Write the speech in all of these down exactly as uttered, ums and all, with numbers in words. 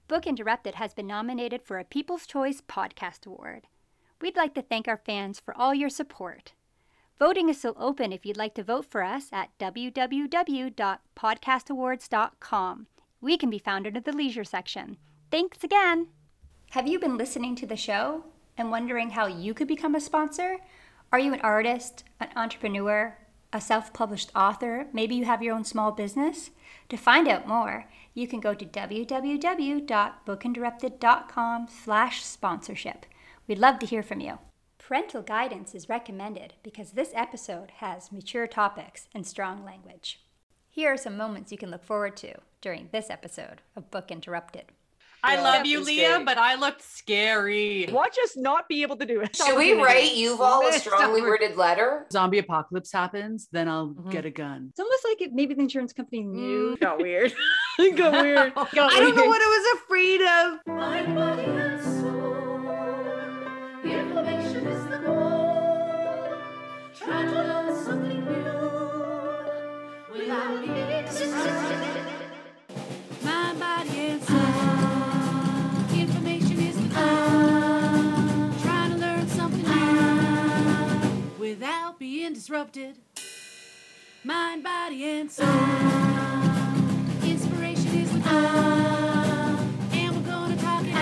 Book Interrupted has been nominated for a People's Choice Podcast Award. We'd like to thank our fans for all your support. Voting is still open if you'd like to vote for us at w w w dot podcast awards dot com. We can be found under the leisure section. Thanks again! Have you been listening to the show and wondering how you could become a sponsor? Are you an artist, an entrepreneur, a self-published author? Maybe you have your own small business? To find out more, you can go to w w w dot book interrupted dot com slash sponsorship. We'd love to hear from you. Parental guidance is recommended because this episode has mature topics and strong language. Here are some moments you can look forward to during this episode of Book Interrupted. I Yeah, love you, it's Leah, scary. but I looked scary. Watch us not be able to do it. Should we write Yuval a strongly Stop. worded letter? Zombie apocalypse happens, then I'll Mhm. get a gun. It's almost like it, maybe the insurance company knew. Got weird. Got weird. Got I don't know weird. what I was afraid of. Mind, body, and soul. Information is the goal. Try to learn something new without being distracted. Mind, body, and soul. Information is the goal. Trying to learn something new without being disrupted. Mind, body, and soul. Inspiration is the goal. And we're gonna talk it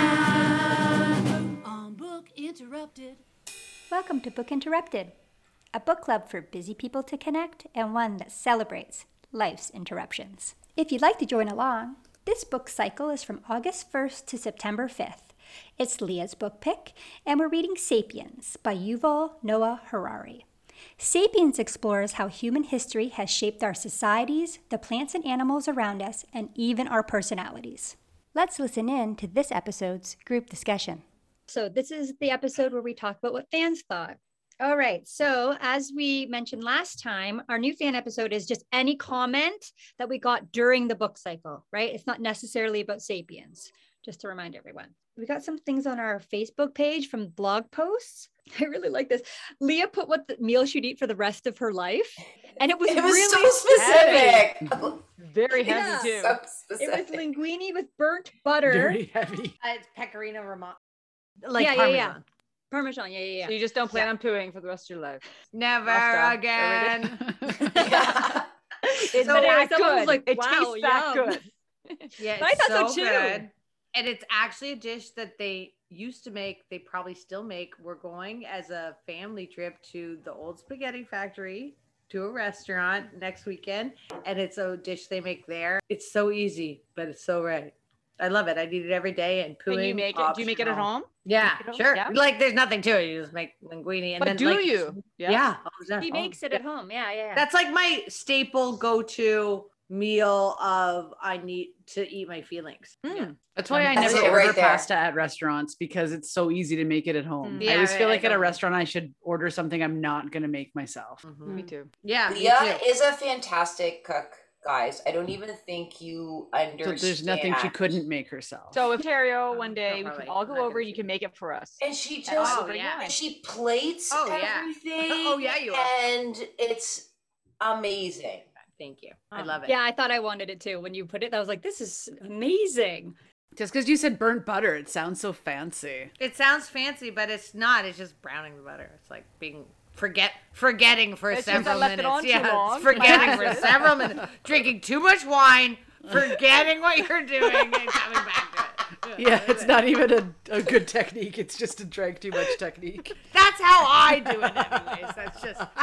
out on Book Interrupted. Welcome to Book Interrupted, a book club for busy people to connect and one that celebrates life's interruptions. If you'd like to join along, this book cycle is from August first to September fifth. It's Leah's book pick, and we're reading Sapiens by Yuval Noah Harari. Sapiens explores how human history has shaped our societies, the plants and animals around us, and even our personalities. Let's listen in to this episode's group discussion. So this is the episode where we talk about what fans thought. All right. So as we mentioned last time, our new fan episode is just any comment that we got during the book cycle, right? It's not necessarily about Sapiens, just to remind everyone. We got some things on our Facebook page from blog posts. I really like this. Leah put what the meal she'd eat for the rest of her life. And it was, It was really so specific. Very heavy Yeah. too. So It was specific. linguine with burnt butter. Very heavy. Uh, it's pecorino romano. Like Yeah, yeah, Parmesan. yeah. Parmesan, yeah, yeah, So yeah. you just don't plan Yeah. on pooing for the rest of your life. Never Basta. again. Yeah. It's So that anyway, someone was good. like, it wow, tastes that yum. good. Yeah, But I it's thought so too. good. And it's actually a dish that they used to make. They probably still make. We're going as a family trip to the old spaghetti factory to a restaurant next weekend. And it's a dish they make there. It's so easy, but it's so right. I love it. I eat it every day and pooing. And you make it? Do you make it at optional. home? Yeah, Make it at home? sure. Yeah. Like there's nothing to it. You just make linguine and But then do like, you? Yeah. oh, it's at He home. makes it at home. Yeah, yeah, yeah. That's like my staple go-to meal of I need to eat my feelings. Mm. That's why I That's never it right order there. pasta at restaurants because it's so easy to make it at home. Mm. I Yeah, always feel I- I like at a don't- restaurant I should order something I'm not going to make myself. Mhm. Me too. Yeah, me Leah too. is a fantastic cook, guys. I don't even think you So understand. there's nothing she couldn't make herself. So if Ontario one Um, day, no, we probably can all go not over gonna and you can make it for us. And she And I'll just, Oh, bring yeah. mine. and she plates Oh, yeah. everything. Oh, yeah, you are. And it's amazing. Thank you. I Um, love it. Yeah, I thought I wanted it too. When you put it, I was like, this is amazing. Just because you said burnt butter, it sounds so fancy. It sounds fancy, but it's not. It's just browning the butter. It's like being forget forgetting for It's just I several left it minutes. on too yeah, long. it's forgetting for My several minutes. Drinking too much wine, forgetting what you're doing, and coming back to it. Yeah, it's not even a, a good technique. It's just a drink too much technique. That's how I do it, anyways. That's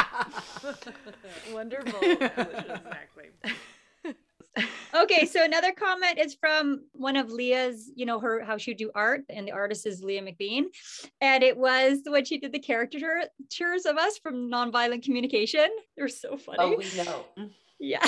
just Wonderful. exactly. Okay, so another comment is from one of Leah's, you know, her how she would do art, and the artist is Leah McBean. And it was when she did the caricatures of us from Nonviolent Communication. They're so funny. Oh, we know. Yeah.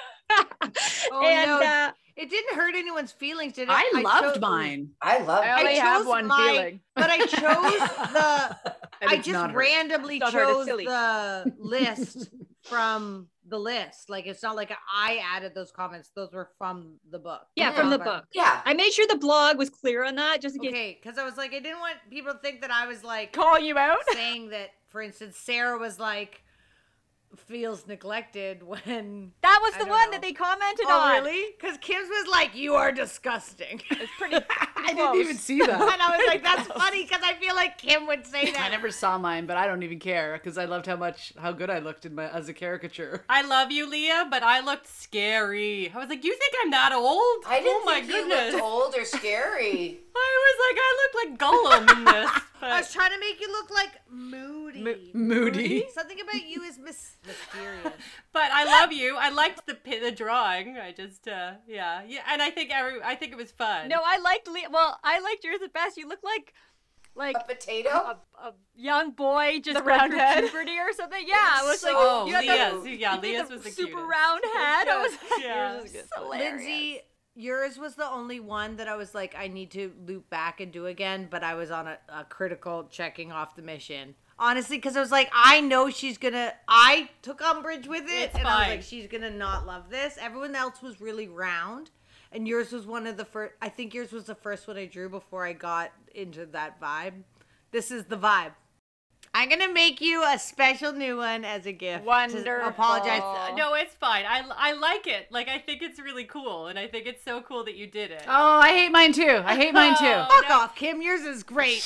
Oh, and no. uh, It didn't hurt anyone's feelings, did it? I loved chose- mine. I love I only it. have chose one my- feeling. But I chose the. And I it's just not hurt. randomly Not hurt, it's chose silly. the list from the list. Like it's not like I added those comments; those were from the book. yeah, from the But- book. Yeah. I made sure the blog was clear on that, just in case. Okay, because I was like, I didn't want people to think that I was like Calling you out? saying that. For instance, Sarah was like, feels neglected when That was I the don't one know. that they commented Oh, on. really? Because Kim's was like, "You are disgusting," It's pretty, pretty I close. didn't even see and that. I was like, "That's funny," because I feel like Kim would say that. I never saw mine, but I don't even care because I loved how much how good I looked in my as a caricature. I love you, Leah, but I looked scary. I was like, you think I'm that old? I didn't oh my think goodness. you looked old or scary. I was like, I look like Gollum in this. But I was trying to make you look like moody. Moody. Something about you is mis- mysterious. But I love you. I liked the pi- the drawing. I just uh yeah yeah, and I think every I think it was fun. No, I liked Le- well, I liked yours the best. You look like like A potato? a, a young boy just The going round through head. puberty or something. Yeah, it was like so you had Leah's, the, yeah, you had Leah's the was the super cutest. round head. I was like, Yeah. yours is good. Hilarious. Lindsay, yours was the only one that I was like, I need to loop back and do again, but I was on a, a critical checking off the mission. Honestly, because I was like, I know she's gonna. I took umbrage with it, It's and I was fine. like, she's gonna not love this. Everyone else was really round, and yours was one of the first. I think yours was the first one I drew before I got into that vibe. This is the vibe. I'm gonna make you a special new one as a gift. to Wonderful. apologize. Uh, no, it's fine. I, I like it. Like, I think it's really cool, and I think it's so cool that you did it. Oh, I hate mine too. I hate mine too. Fuck off, Kim. Yours is great.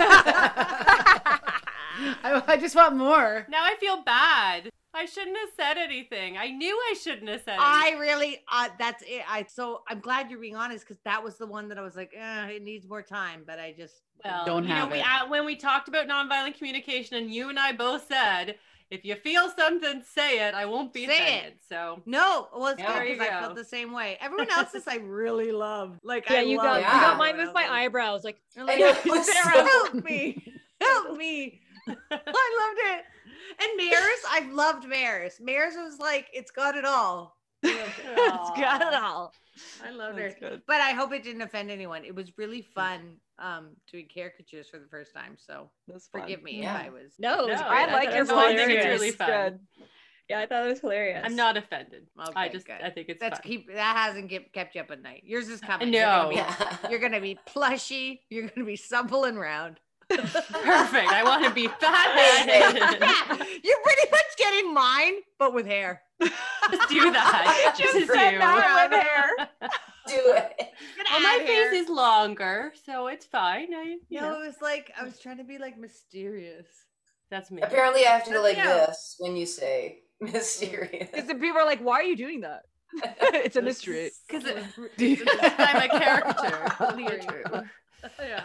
I, I just want more. Now I feel bad. I shouldn't have said anything. I knew I shouldn't have said I anything. really, uh, that's it. I so I'm glad you're being honest because that was the one that I was like, eh, it needs more time. But I just Well, Don't you know, have we, it. uh, when we talked about nonviolent communication, and you and I both said, if you feel something, say it. I won't be Say it. offended. So no. Well, it's Yeah, good there you because I go. felt the same way. Everyone else's I really love. Like Yeah, I you love got you Yeah. got mine with my eyebrows. Like You're I like, know, it was Sarah, so- help me, help me. I loved it. And Mares, I've loved Mares. Mares was like, it's got it all. it's got it all. I love her. That's good. But I hope it didn't offend anyone. It was really fun um doing caricatures for the first time. So That's fun. forgive me Yeah. if I was. No, it was No, great. I like thought your it was no, I think it's hilarious. really fun. Good. Yeah, I thought it was hilarious. I'm not offended. I Okay, just, good. I think it's That's fun. keep that hasn't get, kept you up at night. Yours is coming. No. You're gonna, be, Yeah. you're gonna be plushy. You're gonna be supple and round. Perfect. I want to be fat. Yeah, you're pretty much getting mine, but with hair. Just do that. Just Just said do. that with hair. Do it. Gonna Well, my add hair. face is longer, so it's fine. I, you No, know, it was like I was trying to be like mysterious. that's me. Apparently, I have to go like Yeah. this when you say mysterious. Because the people are like, why are you doing that? It's a mystery. Because Do I'm a caricature. Leah. Yeah.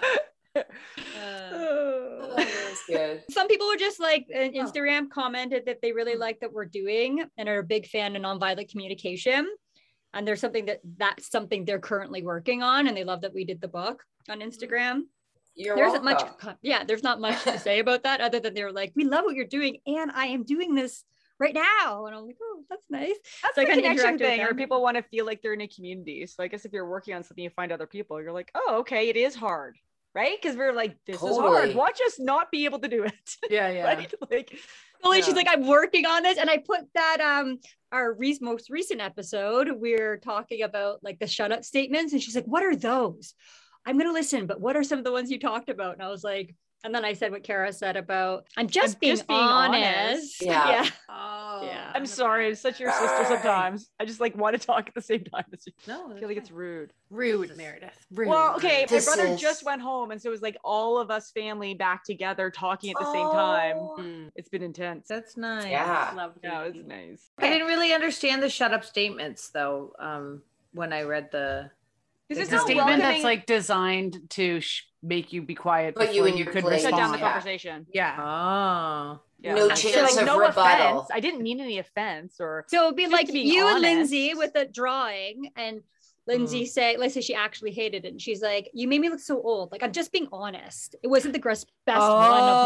Oh, that's good. Some people were just like, uh, Instagram commented that they really like that we're doing and are a big fan of nonviolent communication. And there's something that that's something they're currently working on. And they love that we did the book on Instagram. You're There's welcome. not much, co- yeah, there's not much to say about that other than they were like, we love what you're doing. And I am doing this right now. And I'm like, oh, that's nice. That's So I the kinda connection interacted with thing, or them. people want to feel like they're in a community. So I guess if you're working on something, you find other people, you're like, oh, okay, it is hard, right? Because we're like, this is Totally. hard. Watch us not be able to do it, Yeah, yeah. right? Like, Totally, she's Yeah. like, I'm working on this. And I put that, um, our re- most recent episode, we're talking about like the shut up statements. And she's like, what are those? I'm going to listen, but what are some of the ones you talked about? And I was like, and then I said what Kara said about, I'm just, I'm being, just being honest. honest. Yeah. yeah. Oh, Yeah. I'm sorry, I'm such your sister sometimes. I just like want to talk at the same time as you. No, I feel like it's rude. Rude, Meredith. Rude. Well, okay, my This brother is- just went home, and so it was like all of us family back together talking at the same time. Oh, Mm, It's been intense. That's nice. Yeah. lovely. Yeah, it was nice. I didn't really understand the shut up statements though. Um, when I read the. Is It's this a not statement that's welcoming- like designed to sh- make you be quiet Put you before in you your could place. shut down the respond. Yeah. conversation? Yeah. Oh. Yeah. No So, chance like, of no rebuttal. offense. I didn't mean any offense or So it'd be Just like to be you and honest. Lindsay with the drawing and Lindsay say, let's say she actually hated it. And she's like, you made me look so old. Like, I'm just being honest. It wasn't the gres- best one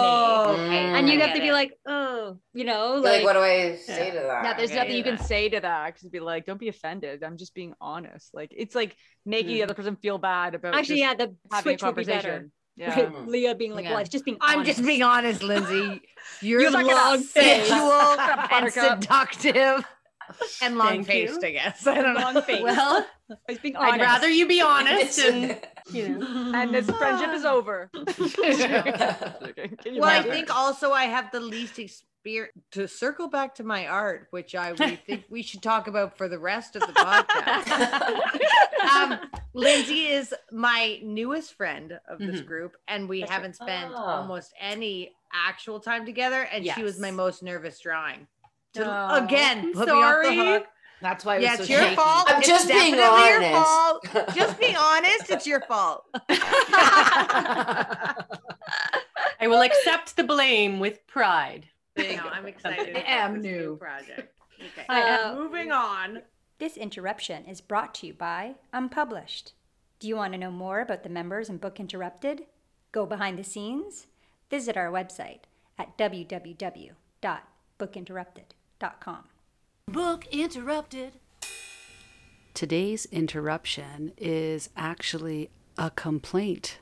of me. okay. And you Mm. have to be like, oh, you know, You're like, like, what do I say to that? yeah, there's Okay. nothing you can say to that because be like, don't be offended. I'm just being honest. Like it's like making the other person feel bad about actually, just yeah, the having a switch would be better. conversation. Yeah. Mm. Leah being like, Yeah. well, it's just being I'm honest. just being honest, Lindsay. You're You suck it up. long sensual and Buttercup. seductive and long Thank faced, you. I guess. I don't know. Long face. Well, I was being I'd honest. rather you be honest and, you know. And this friendship is over. Can you Well, I imagine? think also I have the least ex- spirit. To circle back to my art, which I we think we should talk about for the rest of the podcast. um, Lindsay is my newest friend of this Mhm. group, and we That's haven't spent Oh. almost any actual time together. And she was Yes. my most nervous drawing. To Oh, again I'm put me off the sorry. hook. That's why it was Yeah, so it's your shaky. fault. I'm It's just being definitely your honest. fault. Just be honest. It's your fault. I will accept the blame with pride. No, I'm excited. I am about this new. project. Okay. Uh, Moving on. This interruption is brought to you by Unpublished. Do you want to know more about the members in Book Interrupted? Go behind the scenes? Visit our website at w w w dot book interrupted dot com. Book interrupted. Today's interruption is actually a complaint.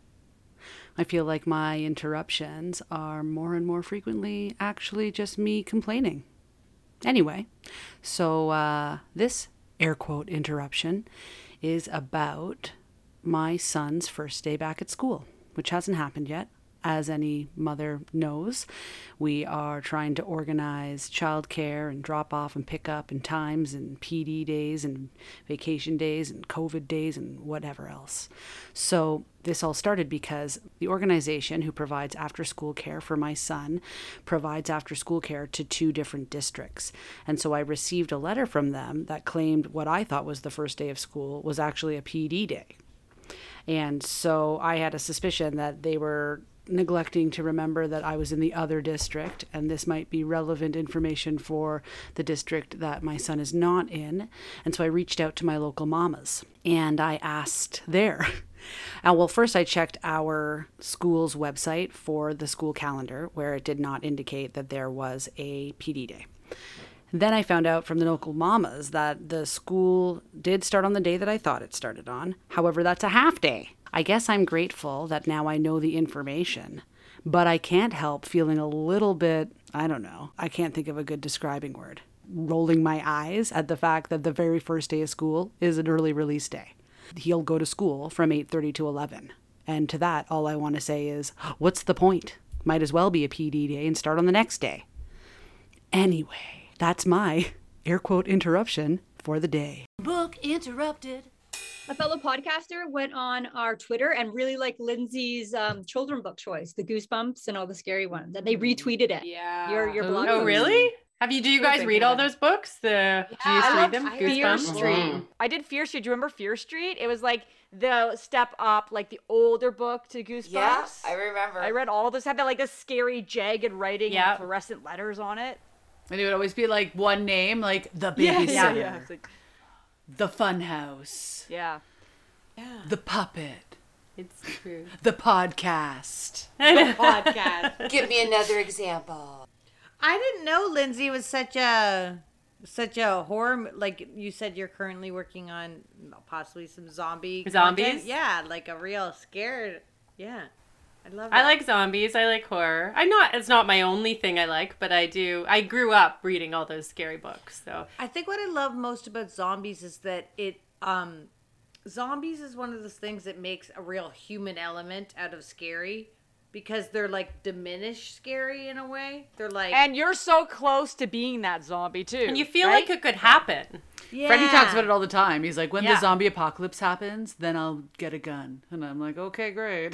I feel like my interruptions are more and more frequently actually just me complaining. Anyway, so uh, this air quote interruption is about my son's first day back at school, which hasn't happened yet. As any mother knows, we are trying to organize childcare and drop off and pick up and times and P D days and vacation days and COVID days and whatever else. So this all started because the organization who provides after school care for my son provides after school care to two different districts. And so I received a letter from them that claimed what I thought was the first day of school was actually a P D day. And so I had a suspicion that they were neglecting to remember that I was in the other district, and this might be relevant information for the district that my son is not in. And so I reached out to my local mamas and I asked there. And well, first I checked our school's website for the school calendar, where it did not indicate that there was a P D day. Then I found out from the local mamas that the school did start on the day that I thought it started on. However, that's a half day. I guess I'm grateful that now I know the information, but I can't help feeling a little bit, I don't know, I can't think of a good describing word, rolling my eyes at the fact that the very first day of school is an early release day. He'll go to school from eight thirty to eleven. And to that, all I want to say is, what's the point? Might as well be a P D day and start on the next day. Anyway, that's my air quote interruption for the day. Book interrupted. A fellow podcaster went on our Twitter and really liked Lindsay's um, children book choice, the Goosebumps and all the scary ones, and they retweeted it. Yeah. Your your blog. Oh, post. really? Have you? Do you guys Thinking read all of it. those books? The do you used I to read loved them? Fear Goosebumps. Street. Mhm. I did Fear Street. Do you remember Fear Street? It was like the step up, like the older book to Goosebumps. Yeah, I remember. I read all those. Had that like this scary jagged writing Yeah. and fluorescent letters on it. And it would always be like one name, like the Yeah, babysitter, yeah, yeah. It's like, the fun house, yeah. the puppet, It's true. the podcast. Podcast. Give me another example. I didn't know Lindsay was such a such a horror. Like you said, you're currently working on possibly some zombie Zombies? content. Yeah, like a real scared. Yeah, I love. I that. like zombies. I like horror. I'm not. It's not my only thing I like, but I do. I grew up reading all those scary books. So I think what I love most about zombies is that it um zombies is one of those things that makes a real human element out of scary, because they're like diminished scary in a way. They're like And you're so close to being that zombie too. and you feel right? like it could happen. yeah. Freddie talks about it all the time. He's like, when Yeah. the zombie apocalypse happens, then I'll get a gun. And I'm like, okay, great.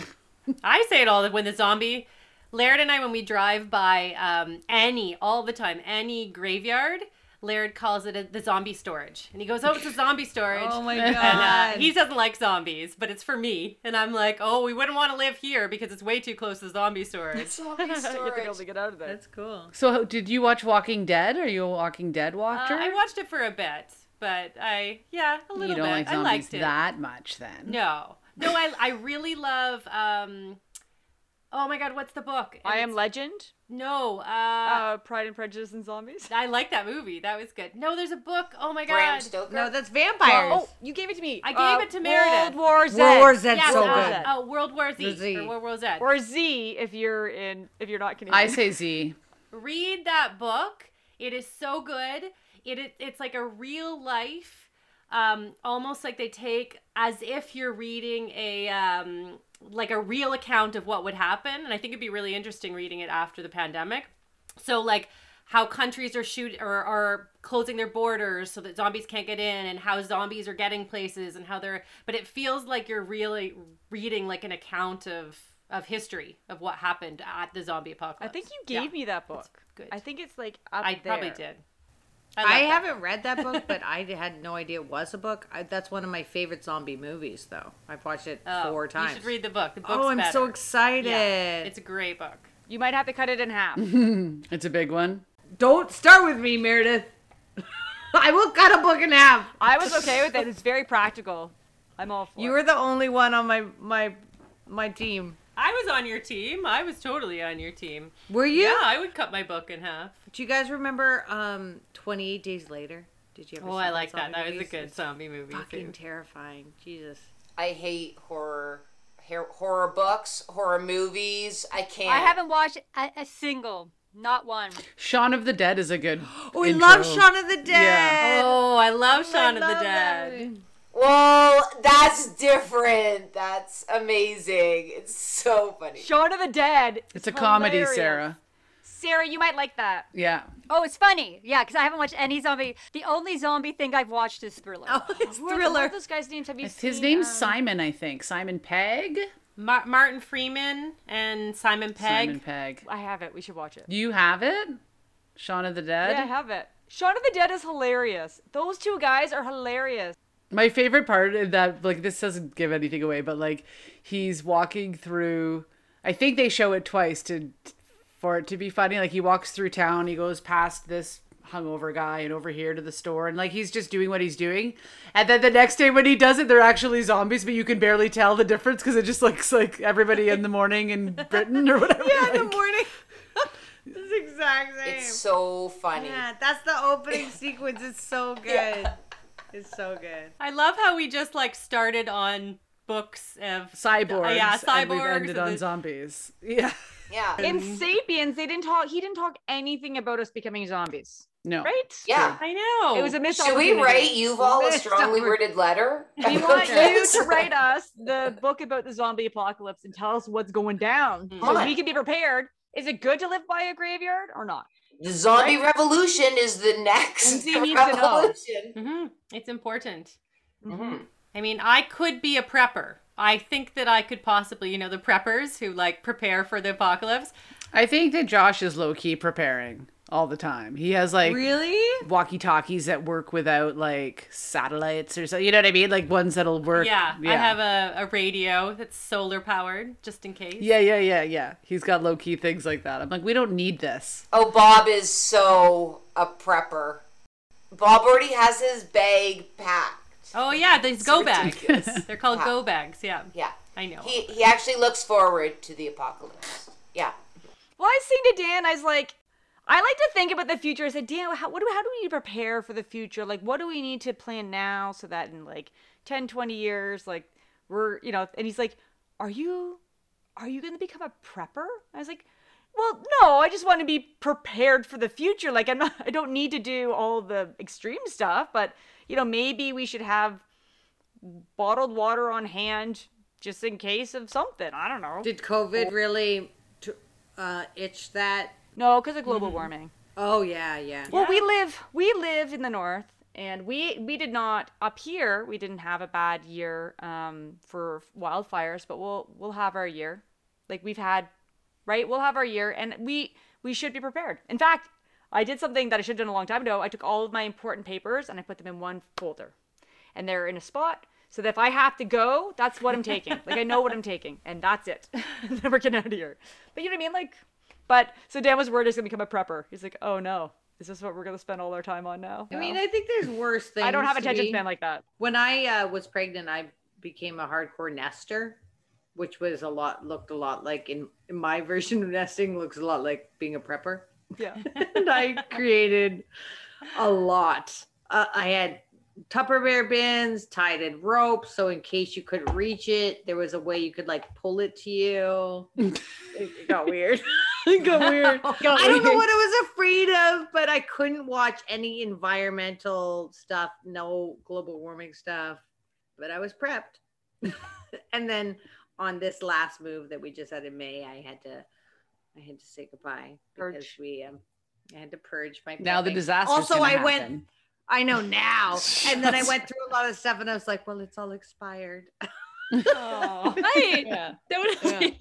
I say it all when the zombie. Laird and I, when we drive by um, any all the time, any graveyard, Laird calls it a, the zombie storage, and he goes, "Oh, it's a zombie storage." Oh my And god. uh, he doesn't like zombies, but it's for me. And I'm like, oh, we wouldn't want to live here because it's way too close to zombie storage. Zombie You have to be able storage. to get out of there. That's cool. So did you watch Walking Dead? Are you a Walking Dead Uh, watcher? I watched it for a bit, but I, yeah, a little you don't bit. like I zombies liked it. that much then. No. No, I, I really love, um, oh my God, what's the book? I Am It's- Legend, No, uh, uh, Pride and Prejudice and Zombies. I like that movie. That was good. No, there's a book. Oh my Bram God. Stoker. No, that's vampires. Oh, you gave it to me. I gave Uh, it to Meredith. World War Z. World War Z, Yeah, so uh, good. Oh, World War Z. The Z. Or World War Z. Or Z if you're in if you're not Canadian. I say Z. Read that book. It is so good. It, it it's like a real life, um, almost like they take as if you're reading a um, like a real account of what would happen. And I think it'd be really interesting reading it after the pandemic. So like how countries are shoot or are closing their borders so that zombies can't get in, and how zombies are getting places, and how they're. But it feels like you're really reading like an account of of history of what happened at the zombie apocalypse. I think you gave Yeah, me that book. it's good. I think it's like up I there. probably did. I, love that. haven't read that book, but I had no idea it was a book. I, that's one of my favorite zombie movies, though. I've watched it Oh, four times. You should read the book. The book's oh, I'm better. so excited. Yeah, it's a great book. You might have to cut it in half. It's a big one. Don't start with me, Meredith. I will cut a book in half. I was okay with it. It's very practical. I'm all for You it. were the only one on my my my team. I was on your team. I was totally on your team. Were you? Yeah, I would cut my book in half. Do you guys remember um twenty-eight Days Later? Did you ever Oh, see I like that. zombie That was a movies? good It's zombie movie fucking too. terrifying. Jesus. I hate horror, hair- horror books, horror movies. I can't. I haven't watched a, a single, not one. Shaun of the Dead is a good. Oh, we intro. love Shaun of the Dead. Yeah. Oh, I love I Shaun of the love that Dead. movie. Well, that's different. That's amazing. It's so funny. Shaun of the Dead. It's a comedy, hilarious. Sarah. Sarah, you might like that. Yeah. Oh, it's funny. Yeah, because I haven't watched any zombie. The only zombie thing I've watched is Thriller. Oh, it's Who are- Thriller. What are those guys' names? Have you It's- seen? His name's um, Simon, I think. Simon Pegg. Ma- Martin Freeman and Simon Pegg. Simon Pegg. I have it. We should watch it. You have it? Shaun of the Dead? Yeah, I have it. Shaun of the Dead is hilarious. Those two guys are hilarious. My favorite part of that, like, this doesn't give anything away, but like, he's walking through. I think they show it twice to, for it to be funny. Like, he walks through town, he goes past this hungover guy and over here to the store, and like, he's just doing what he's doing. And then the next day when he does it, they're actually zombies, but you can barely tell the difference because it just looks like everybody in the morning in Britain or whatever. Yeah, in the like- morning. It's the exact same. It's so funny. Yeah, that's the opening sequence. It's so good. It's so good. I love how we just like started on books of Cyborgs. Yeah, And we've cyborgs ended and on the- zombies. Yeah. Yeah. In Sapiens, they didn't talk. He didn't talk anything about us becoming zombies, No. right? Yeah. I know. It was a missed Should we opportunity. write Yuval a Missed strongly opportunity. worded letter? We want you to write us the book about the zombie apocalypse and tell us what's going down so Come on. we can be prepared. Is it good to live by a graveyard or not? The zombie revolution is the next Lindsay needs to know. revolution. hmm It's important. hmm I mean, I could be a prepper. I think that I could possibly, you know, the preppers who like prepare for the apocalypse. I think that Josh is low key preparing all the time. He has like Really? walkie talkies that work without like satellites or so. You know what I mean? Like ones that'll work. Yeah, I have a, a radio that's solar powered just in case. Yeah, yeah, yeah, yeah. He's got low key things like that. I'm like, we don't need this. Oh, Bob is so a prepper. Bob already has his bag packed. Oh yeah, these go bags. ridiculous. They're called Yeah. go bags. Yeah, Yeah. I know. He he actually looks forward to the apocalypse. Yeah. Well, I was saying to Dan, I was like, I like to think about the future. I said, Dan, how, what do, how do we prepare for the future? Like, what do we need to plan now so that in like ten, twenty years, like we're, you know, and he's like, are you, are you going to become a prepper? I was like, well, no, I just want to be prepared for the future. Like, I'm not, I don't need to do all the extreme stuff, but, you know, maybe we should have bottled water on hand just in case of something. I don't know. Did COVID really t- uh, itch that? No, because of global warming. Oh yeah, yeah. Well, we live we live in the north, and we we did not up here. We didn't have a bad year um, for wildfires, but we'll we'll have our year. Like we've had, right? We'll have our year, and we we should be prepared. In fact, I did something that I should have done a long time ago. I took all of my important papers and I put them in one folder, and they're in a spot. So that if I have to go, that's what I'm taking. Like I know what I'm taking, and that's it. Then we're getting out of here. But you know what I mean? Like, but so Dan was worried he's gonna become a prepper. He's like, oh no, is this what we're gonna spend all our time on now? I mean, No. I think there's worse things. I don't have to attention be. span like that. When I uh, was pregnant, I became a hardcore nester, which was a lot looked a lot like in, in my version of nesting looks a lot like being a prepper. Yeah. And I created a lot. Uh, I had Tupperware bins tied in rope, so in case you couldn't reach it, there was a way you could like pull it to you. It, it got weird. It got weird. I don't know what I was afraid of, but I couldn't watch any environmental stuff, no global warming stuff. But I was prepped. And then on this last move that we just had in May, I had to I had to say goodbye Purge. because we um, I had to purge my. Now the pimping. disaster. Also, gonna I happen. went. I know now, and then I went through a lot of stuff, and I was like, "Well, it's all expired." Oh. Right. Yeah. Totally.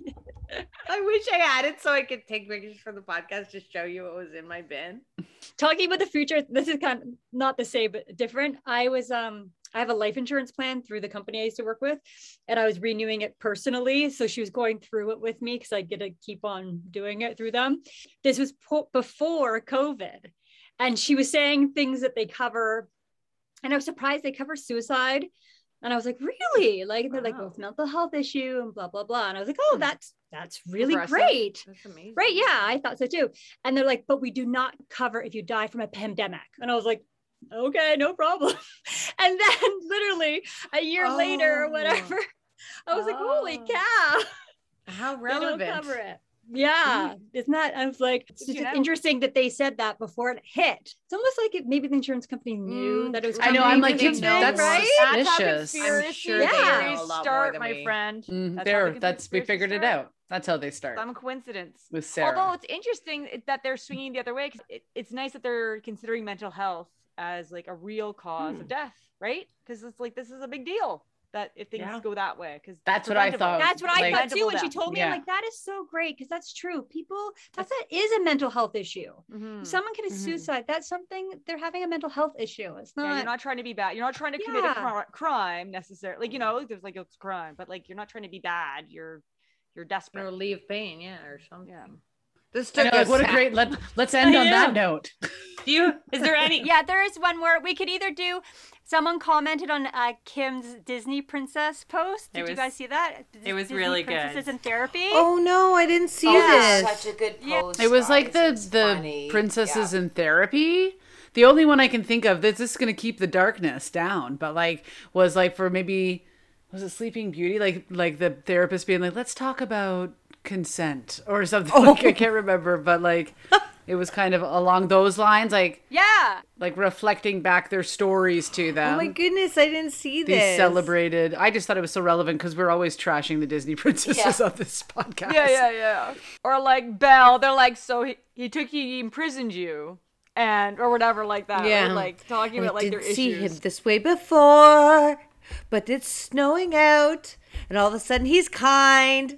I wish I had it so I could take pictures for the podcast to show you what was in my bin. Talking about the future, this is kind of not the same, but different. I was, um, I have a life insurance plan through the company I used to work with, and I was renewing it personally. So she was going through it with me because I get to keep on doing it through them. This was po- before COVID, and she was saying things that they cover, and I was surprised they cover suicide. And I was like, really? Like, they're like, Wow. well, it's a mental health issue and blah, blah, blah. And I was like, oh, that's, that's really Progressive. great. That's amazing. Right. Yeah, I thought so too. And they're like, but we do not cover if you die from a pandemic. And I was like, okay, no problem. And then literally a year later or Oh. whatever, I was like, holy Oh. cow. How They don't relevant. cover it. Yeah, isn't that? I was like, it's Good just to know. interesting that they said that before it hit. It's almost like it, maybe the insurance company knew Mm, that it was. I know, coming I'm like, or it's- something, that's right. That's how suspicious. conspiracy I'm sure they theories know a lot more start, than my we- friend. Mm, That's there, how the that's we conspiracy figured it start. out. That's how they start Some coincidence. with Sarah. Although it's interesting that they're swinging the other way, 'cause it, it's nice that they're considering mental health as like a real cause Hmm. of death, right? Because it's like this is a big deal that if things Yeah. go that way. Because That's what I thought. That's what I Like- thought too. When she Preventable told me, death. I'm like, that is so great because that's true. People, that's that is a mental health issue. Mhm. Someone commits Mhm. suicide. That's something they're having a mental health issue. It's Yeah, not. you're not trying to be bad. You're not trying to commit a Yeah. cri- crime necessarily. Like you know, there's like it's crime, but like you're not trying to be bad. You're you're desperate. Or leave pain, yeah, or something. Yeah. This I took know, like, us what a back- great let let's end I on that know. note. Do you? Is there any? Yeah, there is one where we could either do. Someone commented on uh, Kim's Disney princess post. Did It you was- guys see that? it was Disney really princesses good. in therapy. Oh no, I didn't see Oh, Yeah. that's such a good Yeah. post. It was like guys. the It's the funny. princesses Yeah. in therapy. The only one I can think of that's just gonna keep the darkness down, but like was like for maybe was it Sleeping Beauty? Like like the therapist being like, let's talk about consent or something. Like, I can't remember, but like it was kind of along those lines, like Yeah. like reflecting back their stories to them. Oh my goodness, I didn't see These this. celebrated. I just thought it was so relevant because we're always trashing the Disney princesses Yeah. on this podcast. Yeah, yeah, yeah. Or like Belle, they're like, so he, he took you, he imprisoned you, and or whatever like that. Yeah. Right? Like talking about like their didn't see issues. him this way before, but it's snowing out, and all of a sudden he's kind.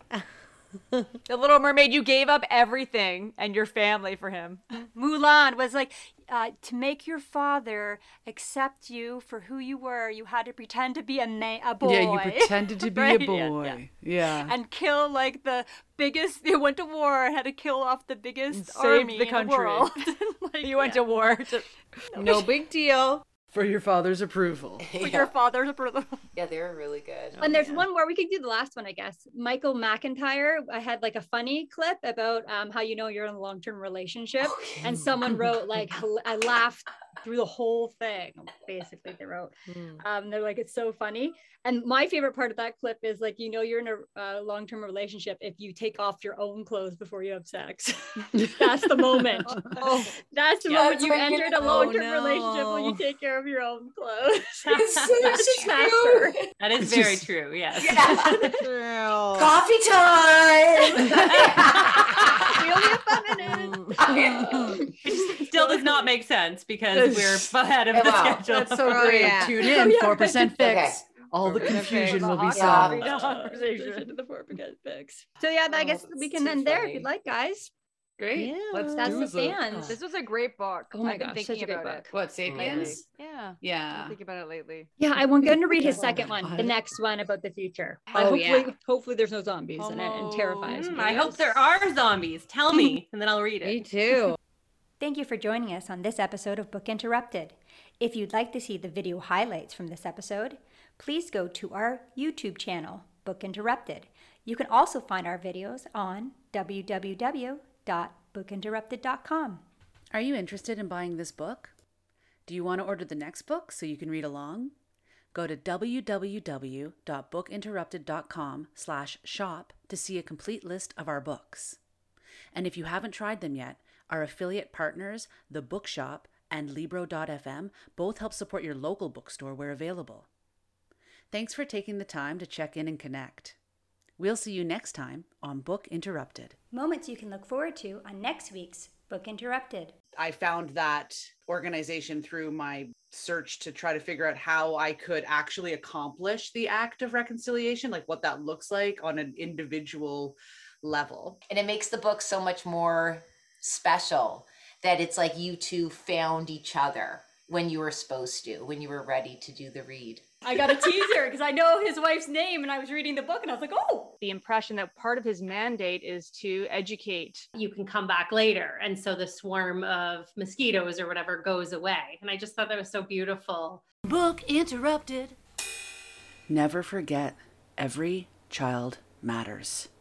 The Little Mermaid, you gave up everything and your family for him. Mulan was like, uh, to make your father accept you for who you were, you had to pretend to be a ma- a boy. Yeah, you pretended to be Right, a yeah, boy. Yeah. and kill like the biggest. They went to war and had to kill off the biggest Save army the in country. the world. Like, You went yeah. to war. To, No big deal. For your father's approval. For Yeah. your father's approval. Yeah, they were really good. And there's one more. We could do the last one, I guess. Michael McIntyre. I had like a funny clip about um, how you know you're in a long-term relationship, and someone wrote like, hel- I laughed through the whole thing. Basically, they wrote. Um, they're like, it's so funny. And my favorite part of that clip is like, you know, you're in a uh, long-term relationship if you take off your own clothes before you have sex. That's the moment. Oh, That's the Yeah, moment it's you like, entered a oh, long-term relationship when you no. take care of your own clothes. It's so That's true. faster. That is It's very just- true. Yes. Yeah. Coffee time. We only have five minutes. It still does not make sense because we're ahead of the Wow. schedule. That's so Oh, great. yeah. Tune in, four percent fix. Okay. All the Four percent confusion fix. will be Hot solved. coffee. Conversation to the four percent fix. So yeah, I Oh, guess that's we can too end there if funny. you'd like, guys. Great. Yeah. Let's That's do the the- stands. this was a great book. Oh my I've been gosh, thinking such a great about book. What, lately. Sapiens? Yeah. Yeah. I'm thinking about it lately. Yeah, I'm going to read his Oh, second one, the God. next one about the future. Uh, Oh, hopefully, yeah. hopefully there's no zombies in it and terrifies Mm, me. I hope there are zombies. Tell me, and then I'll read Me it. too. Thank you for joining us on this episode of Book Interrupted. If you'd like to see the video highlights from this episode, please go to our YouTube channel, Book Interrupted. You can also find our videos on w w w dot book interrupted dot com. Are you interested in buying this book? Do you want to order the next book so you can read along? Go to w w w dot book interrupted dot com slash shop to see a complete list of our books. And if you haven't tried them yet, our affiliate partners, The Bookshop and Libro dot f m, both help support your local bookstore where available. Thanks for taking the time to check in and connect. We'll see you next time on Book Interrupted. Moments you can look forward to on next week's Book Interrupted. I found that organization through my search to try to figure out how I could actually accomplish the act of reconciliation, like what that looks like on an individual level. And it makes the book so much more special that it's like you two found each other when you were supposed to, when you were ready to do the read. I got a teaser because I know his wife's name and I was reading the book and I was like, oh. The impression that part of his mandate is to educate. You can come back later. And so the swarm of mosquitoes or whatever goes away. And I just thought that was so beautiful. Book Interrupted. Never forget, every child matters.